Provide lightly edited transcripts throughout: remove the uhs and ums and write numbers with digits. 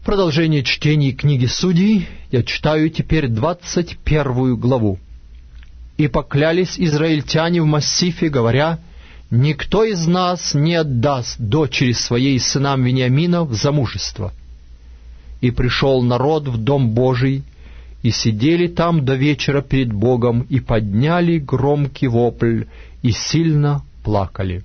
Продолжение чтений книги Судей я читаю теперь 21 главу. «И поклялись израильтяне в массифе, говоря: никто из нас не отдаст дочери своей сынам Вениамина в замужество. И пришел народ в дом Божий, и сидели там до вечера перед Богом, и подняли громкий вопль, и сильно плакали.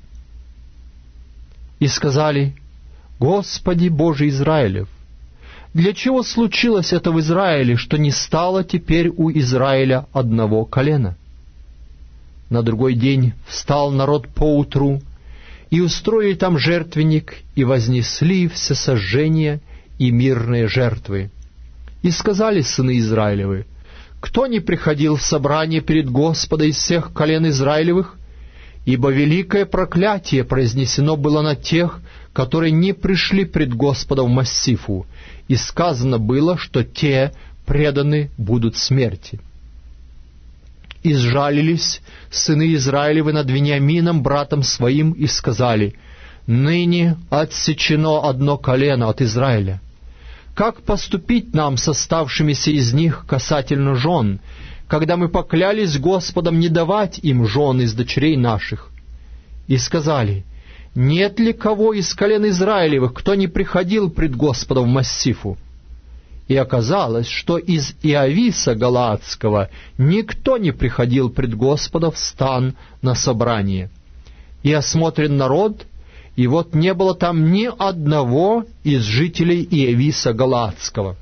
И сказали: Господи Боже Израилев, для чего случилось это в Израиле, что не стало теперь у Израиля одного колена? На другой день встал народ поутру, и устроили там жертвенник, и вознесли всесожжения и мирные жертвы. И сказали сыны Израилевы: кто не приходил в собрание перед Господа из всех колен Израилевых? Ибо великое проклятие произнесено было на тех, которые не пришли пред Господа в массифу, и сказано было, что те преданы будут смерти. И сжалились сыны Израилевы над Вениамином, братом своим, и сказали: ныне отсечено одно колено от Израиля. Как поступить нам с оставшимися из них касательно жен, когда мы поклялись Господом не давать им жен из дочерей наших? И сказали: нет ли кого из колен Израилевых, кто не приходил пред Господом в массифу? И оказалось, что из Иависа Галаадского никто не приходил пред Господа в стан на собрание. И осмотрен народ, и вот не было там ни одного из жителей Иависа Галаадского.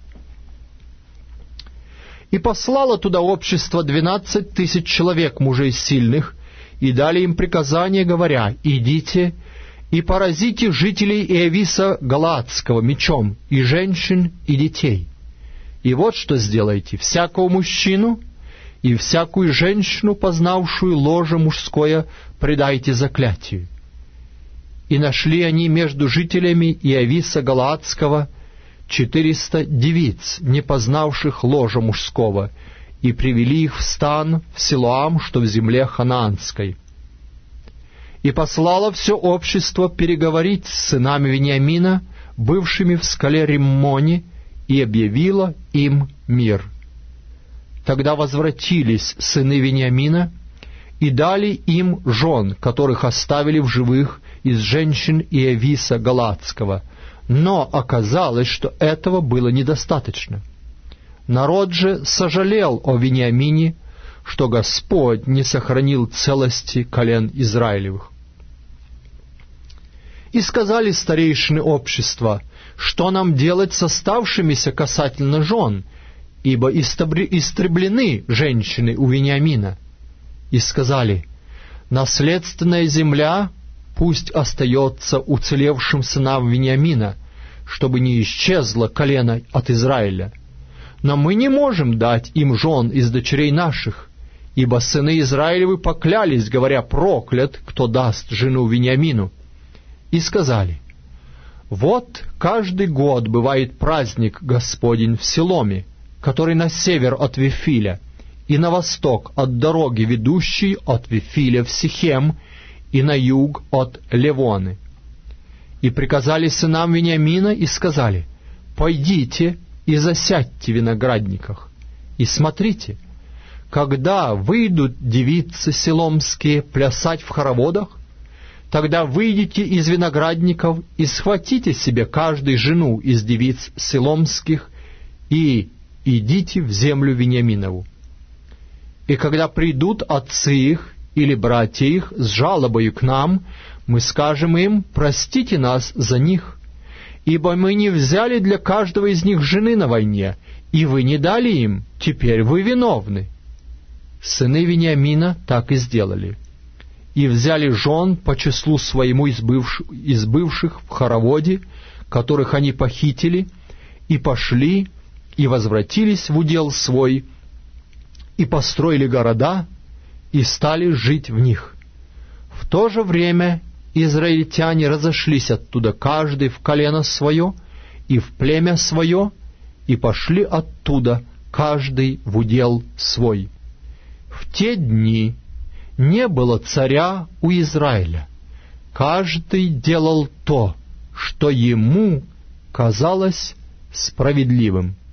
И послало туда общество 12 000 человек, мужей сильных, и дали им приказание, говоря: идите и поразите жителей Иависа Галаадского мечом, и женщин, и детей. И вот что сделайте: всякого мужчину и всякую женщину, познавшую ложе мужское, предайте заклятию. И нашли они между жителями Иависа Галаадского 400 девиц, не познавших ложа мужского, и привели их в стан в Силоам, что в земле ханаанской. И послало все общество переговорить с сынами Вениамина, бывшими в скале Риммоне, и объявило им мир. Тогда возвратились сыны Вениамина и дали им жен, которых оставили в живых из женщин Иависа Галаадского, но оказалось, что этого было недостаточно. Народ же сожалел о Вениамине, что Господь не сохранил целости колен Израилевых. И сказали старейшины общества: что нам делать с оставшимися касательно жен, ибо истреблены женщины у Вениамина? И сказали: наследственная земля пусть остается уцелевшим сынам Вениамина, чтобы не исчезло колено от Израиля. Но мы не можем дать им жен из дочерей наших, ибо сыны Израилевы поклялись, говоря: проклят, кто даст жену Вениамину. И сказали: вот каждый год бывает праздник Господень в Силоме, который на север от Вифиля, и на восток от дороги, ведущей от Вифиля в Сихем, и на юг от Левоны. И приказали сынам Вениамина и сказали: пойдите и засядьте в виноградниках, и смотрите, когда выйдут девицы силомские плясать в хороводах, тогда выйдите из виноградников и схватите себе каждый жену из девиц силомских и идите в землю Вениаминову. И когда придут отцы их или братья их с жалобою к нам, мы скажем им: простите нас за них, ибо мы не взяли для каждого из них жены на войне, и вы не дали им, теперь вы виновны. Сыны Вениамина так и сделали, и взяли жен по числу своему из бывших в хороводе, которых они похитили, и пошли, и возвратились в удел свой, и построили города, и стали жить в них. В то же время израильтяне разошлись оттуда, каждый в колено свое и в племя свое, и пошли оттуда, каждый в удел свой. В те дни не было царя у Израиля. Каждый делал то, что ему казалось справедливым».